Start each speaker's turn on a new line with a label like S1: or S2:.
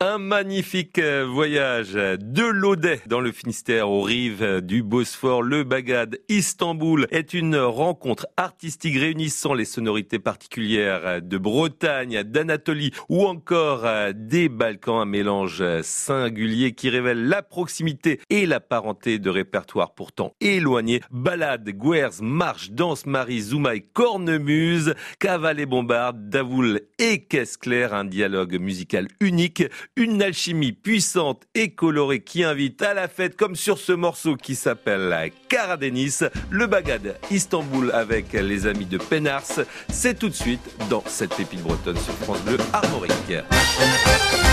S1: Un magnifique voyage de l'Audet dans le Finistère aux rives du Bosphore. Le Bagad Istanbul est une rencontre artistique réunissant les sonorités particulières de Bretagne, d'Anatolie ou encore des Balkans. Un mélange singulier qui révèle la proximité et la parenté de répertoires pourtant éloignés. Ballades, guers, marches, danse, marie, zoumaï, cornemuse, cavale et bombarde, davoul et caisse claire. Un dialogue musical unique. Une alchimie puissante et colorée qui invite à la fête, comme sur ce morceau qui s'appelle Karadeniz, le Bagad Istanbul avec les amis de Pénars. C'est tout de suite dans cette pépite bretonne sur France Bleu Armorique.